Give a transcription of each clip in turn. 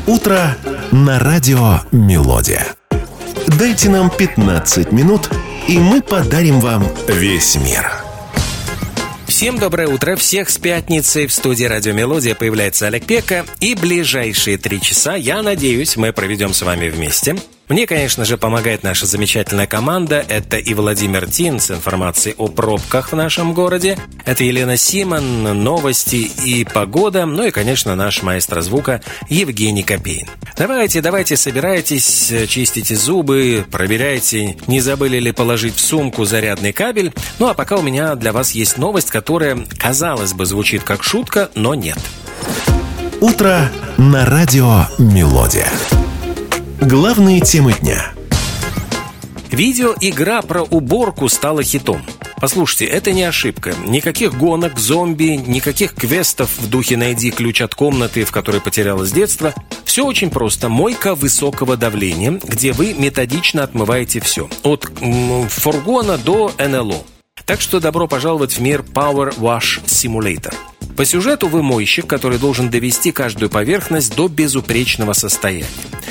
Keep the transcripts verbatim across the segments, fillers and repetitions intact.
Утро на радио «Мелодия». Дайте нам пятнадцать минут, и мы подарим вам весь мир. Всем доброе утро, всех с пятницей. В студии «Радио Мелодия» появляется Олег Пека. И ближайшие три часа, я надеюсь, мы проведем с вами вместе. Мне, конечно же, помогает наша замечательная команда. Это и Владимир Тин с информацией о пробках в нашем городе. Это Елена Симон, новости и погода. Ну и, конечно, наш маэстро звука Евгений Копейн. Давайте, давайте, собирайтесь, чистите зубы, проверяйте, не забыли ли положить в сумку зарядный кабель. Ну а пока у меня для вас есть новость, которая, казалось бы, звучит как шутка, но нет. Утро на радио «Мелодия». Главные темы дня. Видеоигра про уборку стала хитом. Послушайте, это не ошибка. Никаких гонок, зомби, никаких квестов в духе «найди ключ от комнаты, в которой потерялось детство». Все очень просто. Мойка высокого давления, где вы методично отмываете все. От м- фургона до эн эл о. Так что добро пожаловать в мир Power Wash Simulator. По сюжету вы мойщик, который должен довести каждую поверхность до безупречного состояния.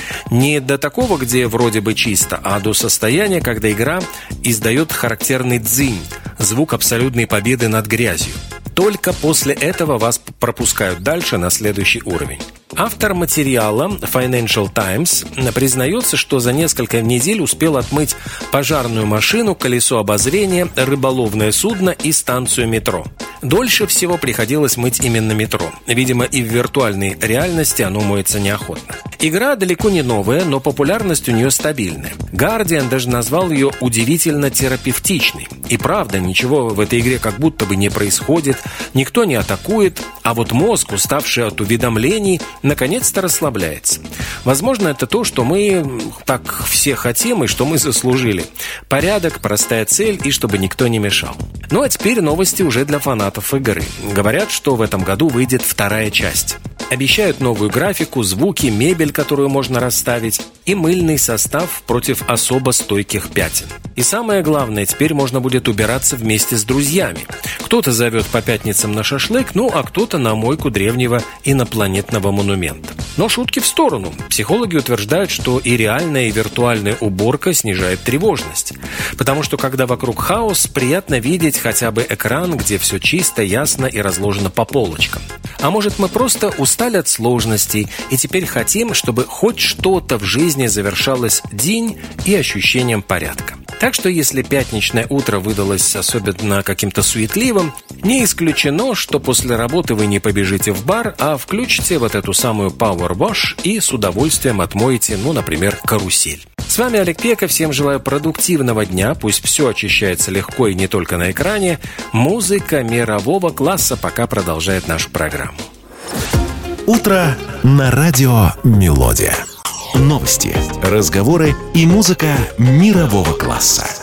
Не до такого, где вроде бы чисто, а до состояния, когда игра издает характерный дзынь, звук абсолютной победы над грязью. Только после этого вас пропускают дальше на следующий уровень. Автор материала Financial Times признается, что за несколько недель успел отмыть пожарную машину, колесо обозрения, рыболовное судно и станцию метро. Дольше всего приходилось мыть именно метро. Видимо, и в виртуальной реальности оно моется неохотно. Игра далеко не новая, но популярность у нее стабильная. Guardian даже назвал ее удивительно терапевтичной. И правда, ничего в этой игре как будто бы не происходит, никто не атакует, а вот мозг, уставший от уведомлений, наконец-то расслабляется. Возможно, это то, что мы так все хотим и что мы заслужили. Порядок, простая цель и чтобы никто не мешал. Ну а теперь новости уже для фанатов игры. Говорят, что в этом году выйдет вторая часть. Обещают новую графику, звуки, мебель, которую можно расставить, и мыльный состав против особо стойких пятен. И самое главное, теперь можно будет убираться вместе с друзьями. Кто-то зовет по пятницам на шашлык, ну а кто-то на мойку древнего инопланетного монумента. Но шутки в сторону. Психологи утверждают, что и реальная, и виртуальная уборка снижает тревожность. Потому что когда вокруг хаос, приятно видеть хотя бы экран, где все чисто, ясно и разложено по полочкам. А может, мы просто устали от сложностей и теперь хотим, чтобы хоть что-то в жизни завершалось день и ощущением порядка. Так что если пятничное утро выдалось особенно каким-то суетливым, не исключено, что после работы вы не побежите в бар, а включите вот эту самую Power Wash и с удовольствием отмоете, ну, например, карусель. С вами Олег Пека, всем желаю продуктивного дня, пусть все очищается легко и не только на экране. Музыка мирового класса пока продолжает нашу программу. Утро на радио «Мелодия». Новости, разговоры и музыка мирового класса.